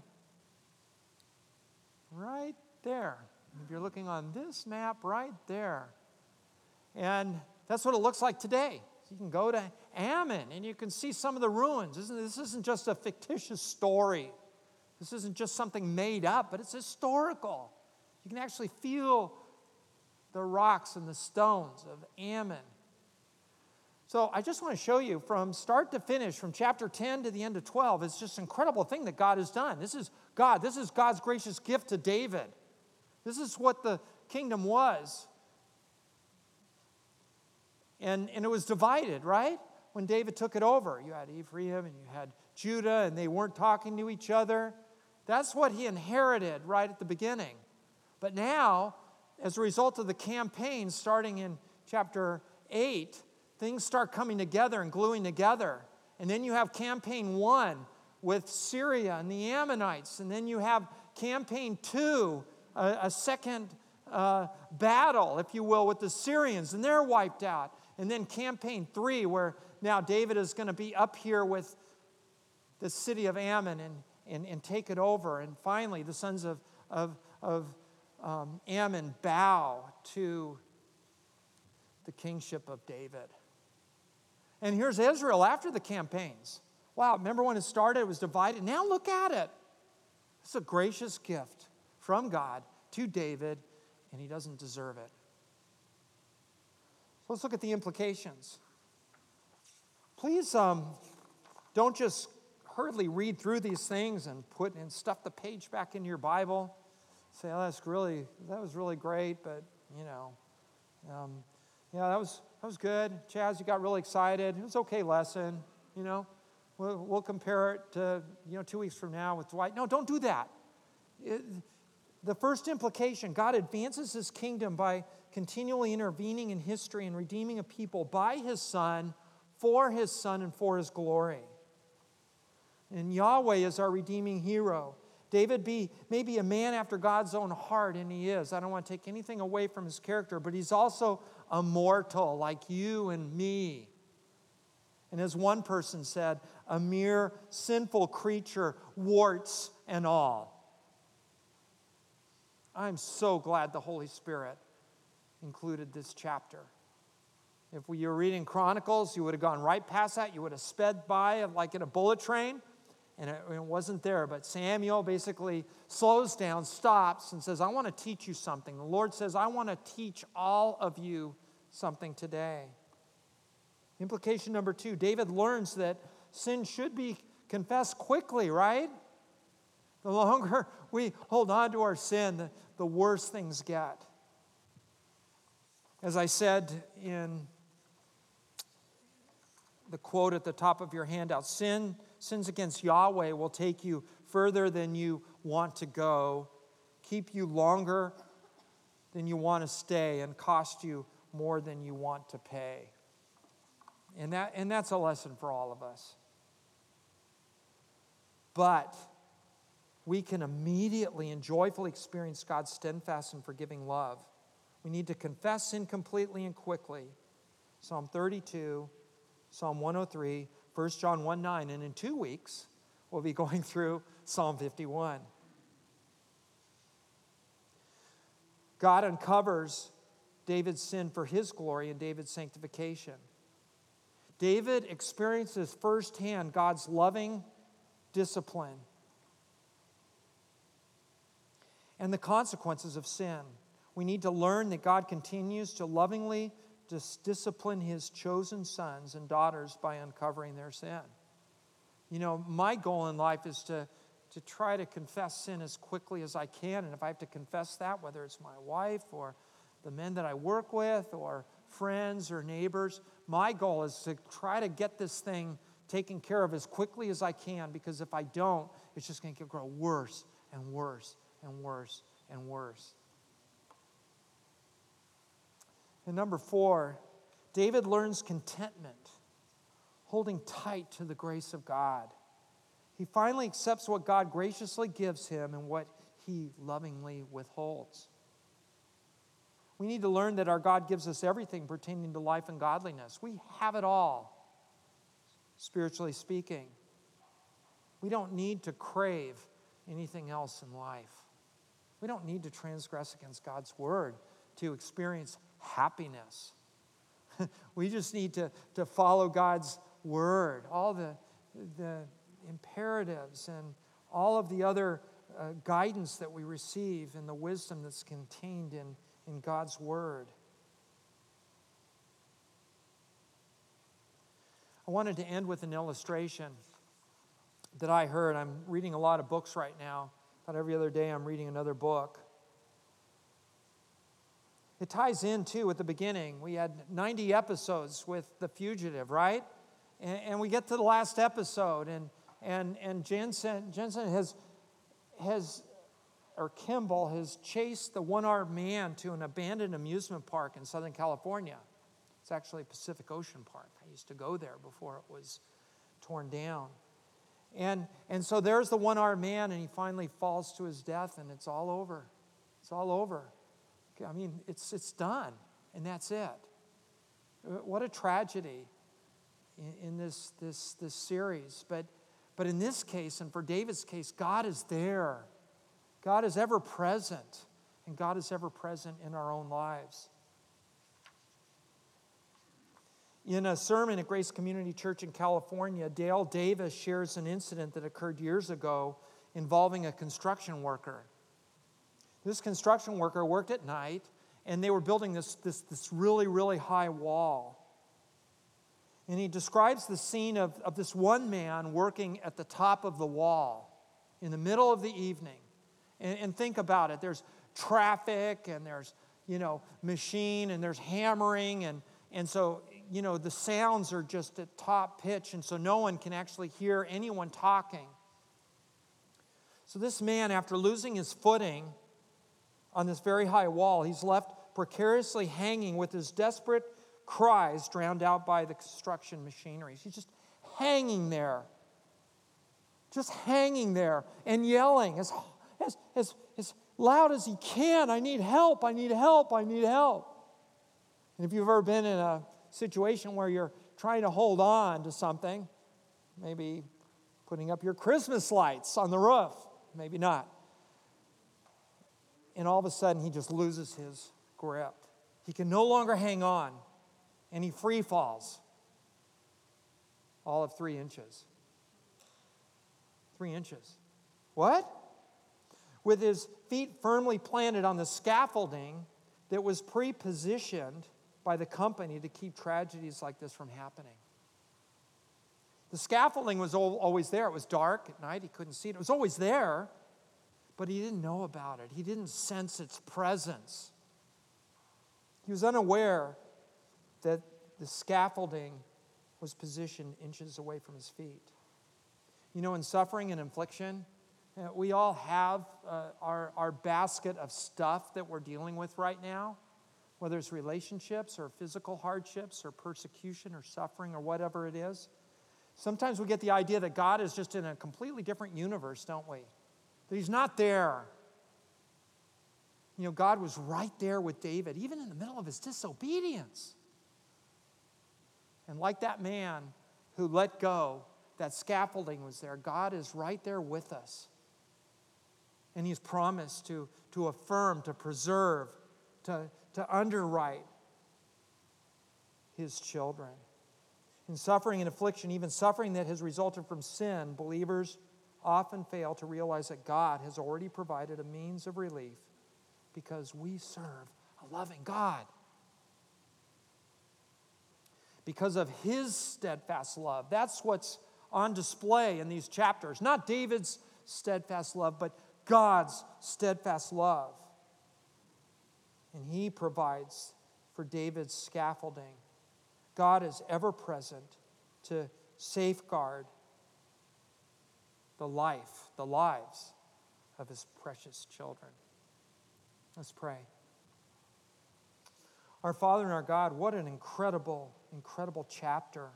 right there. If you're looking on this map, right there. And that's what it looks like today. You can go to Ammon and you can see some of the ruins. Isn't, this isn't just a fictitious story. This isn't just something made up, but it's historical. You can actually feel the rocks and the stones of Ammon. So I just want to show you from start to finish, from chapter ten to the end of twelve, it's just an incredible thing that God has done. This is God. This is God's gracious gift to David. This is what the kingdom was. And, and it was divided, right? When David took it over. You had Ephraim and you had Judah, and they weren't talking to each other. That's what he inherited right at the beginning. But now, as a result of the campaign starting in chapter eight, things start coming together and gluing together. And then you have campaign one with Syria and the Ammonites. And then you have campaign two, a, a second uh, battle, if you will, with the Syrians, and they're wiped out. And then campaign three, where now David is going to be up here with the city of Ammon and, and, and take it over. And finally, the sons of, of, of um, Ammon bow to the kingship of David. And here's Israel after the campaigns. Wow, remember when it started, it was divided. Now look at it. It's a gracious gift from God to David, and he doesn't deserve it. So let's look at the implications. Please um, don't just hurriedly read through these things and put and stuff the page back into your Bible. Say, oh, that's really that was really great, but you know, um, yeah, that was that was good. Chaz, you got really excited. It was an okay lesson. You know, we'll, we'll compare it to you know two weeks from now with Dwight. No, don't do that. It, the first implication: God advances His kingdom by continually intervening in history and redeeming a people by His Son, for His Son, and for His glory. And Yahweh is our redeeming hero. David be, may be a man after God's own heart, and he is. I don't want to take anything away from his character, but he's also a mortal like you and me. And as one person said, a mere sinful creature, warts and all. I'm so glad the Holy Spirit included this chapter. If we were reading Chronicles, you would have gone right past that. You would have sped by like in a bullet train. And it, it wasn't there. But Samuel basically slows down, stops, and says, I want to teach you something. The Lord says, I want to teach all of you something today. Implication number two, David learns that sin should be confessed quickly, right? The longer we hold on to our sin, the, the worse things get. As I said in the quote at the top of your handout, sin Sins against Yahweh will take you further than you want to go, keep you longer than you want to stay, and cost you more than you want to pay. And that and that's a lesson for all of us. But we can immediately and joyfully experience God's steadfast and forgiving love. We need to confess sin completely and quickly. Psalm thirty-two, Psalm one oh three, First John one nine, and in two weeks, we'll be going through Psalm fifty-one. God uncovers David's sin for His glory and David's sanctification. David experiences firsthand God's loving discipline and the consequences of sin. We need to learn that God continues to lovingly Dis- discipline His chosen sons and daughters by uncovering their sin. You know, my goal in life is to, to try to confess sin as quickly as I can. And if I have to confess that, whether it's my wife or the men that I work with or friends or neighbors, my goal is to try to get this thing taken care of as quickly as I can, because if I don't, it's just going to grow worse and worse and worse and worse. And number four, David learns contentment, holding tight to the grace of God. He finally accepts what God graciously gives him and what He lovingly withholds. We need to learn that our God gives us everything pertaining to life and godliness. We have it all, spiritually speaking. We don't need to crave anything else in life. We don't need to transgress against God's word to experience happiness. We just need to, to follow God's word, all the, the imperatives and all of the other uh, guidance that we receive and the wisdom that's contained in, in God's word. I wanted to end with an illustration that I heard. I'm reading a lot of books right now. About every other day I'm reading another book. It ties in, too, at the beginning. We had ninety episodes with The Fugitive, right? And, and we get to the last episode, and and and Jensen, Jensen has, has, or Kimball has chased the one-armed man to an abandoned amusement park in Southern California. It's actually Pacific Ocean Park. I used to go there before it was torn down. And, and so there's the one-armed man, and he finally falls to his death, and it's all over. It's all over. I mean, it's, it's done, and that's it. What a tragedy in, in this, this, this series. But, but in this case, and for David's case, God is there. God is ever present, and God is ever present in our own lives. In a sermon at Grace Community Church in California, Dale Davis shares an incident that occurred years ago involving a construction worker. This construction worker worked at night, and they were building this, this, this really, really high wall. And he describes the scene of, of this one man working at the top of the wall in the middle of the evening. And, and think about it. There's traffic, and there's, you know, machine, and there's hammering, and, and so, you know, the sounds are just at top pitch, and so no one can actually hear anyone talking. So this man, after losing his footing on this very high wall, he's left precariously hanging with his desperate cries drowned out by the construction machinery. He's just hanging there, just hanging there and yelling as, as, as, as loud as he can, I need help, I need help, I need help. And if you've ever been in a situation where you're trying to hold on to something, maybe putting up your Christmas lights on the roof, maybe not. And all of a sudden, he just loses his grip. He can no longer hang on, and he free falls all of three inches. Three inches. What? With his feet firmly planted on the scaffolding that was pre-positioned by the company to keep tragedies like this from happening. The scaffolding was always there. It was dark at night. He couldn't see it. It was always there, but he didn't know about it. He didn't sense its presence. He was unaware that the scaffolding was positioned inches away from his feet. You know, in suffering and affliction, we all have uh, our, our basket of stuff that we're dealing with right now, whether it's relationships or physical hardships or persecution or suffering or whatever it is. Sometimes we get the idea that God is just in a completely different universe, don't we? That He's not there. You know, God was right there with David, even in the middle of his disobedience. And like that man who let go, that scaffolding was there. God is right there with us. And He's promised to, to affirm, to preserve, to, to underwrite His children. In suffering and affliction, even suffering that has resulted from sin, believers often fail to realize that God has already provided a means of relief because we serve a loving God. Because of His steadfast love. That's what's on display in these chapters. Not David's steadfast love, but God's steadfast love. And He provides for David's scaffolding. God is ever present to safeguard the life, the lives of His precious children. Let's pray. Our Father and our God, what an incredible, incredible chapter.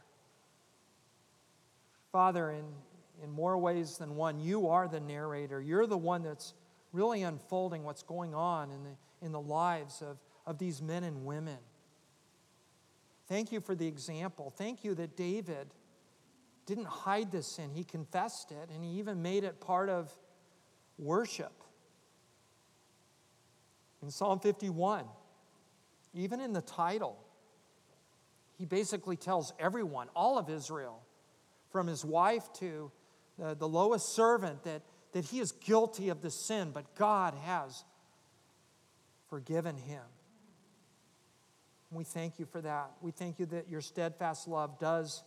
Father, in, in more ways than one, you are the narrator. You're the one that's really unfolding what's going on in the, in the lives of, of these men and women. Thank you for the example. Thank you that David didn't hide this sin. He confessed it, and he even made it part of worship. In Psalm fifty-one, even in the title, he basically tells everyone, all of Israel, from his wife to the, the lowest servant, that, that he is guilty of the sin, but God has forgiven him. And we thank you for that. We thank you that your steadfast love does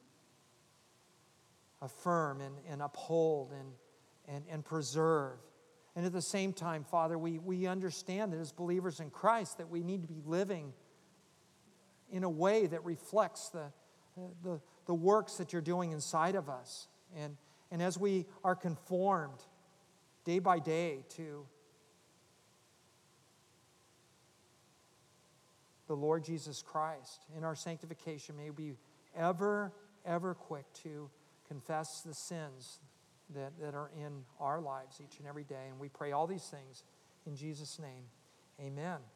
affirm and, and uphold and, and, and preserve. And at the same time, Father, we, we understand that as believers in Christ that we need to be living in a way that reflects the, the, the works that you're doing inside of us. And, and as we are conformed day by day to the Lord Jesus Christ in our sanctification, may we be ever, ever quick to confess the sins that, that are in our lives each and every day. And we pray all these things in Jesus' name. Amen.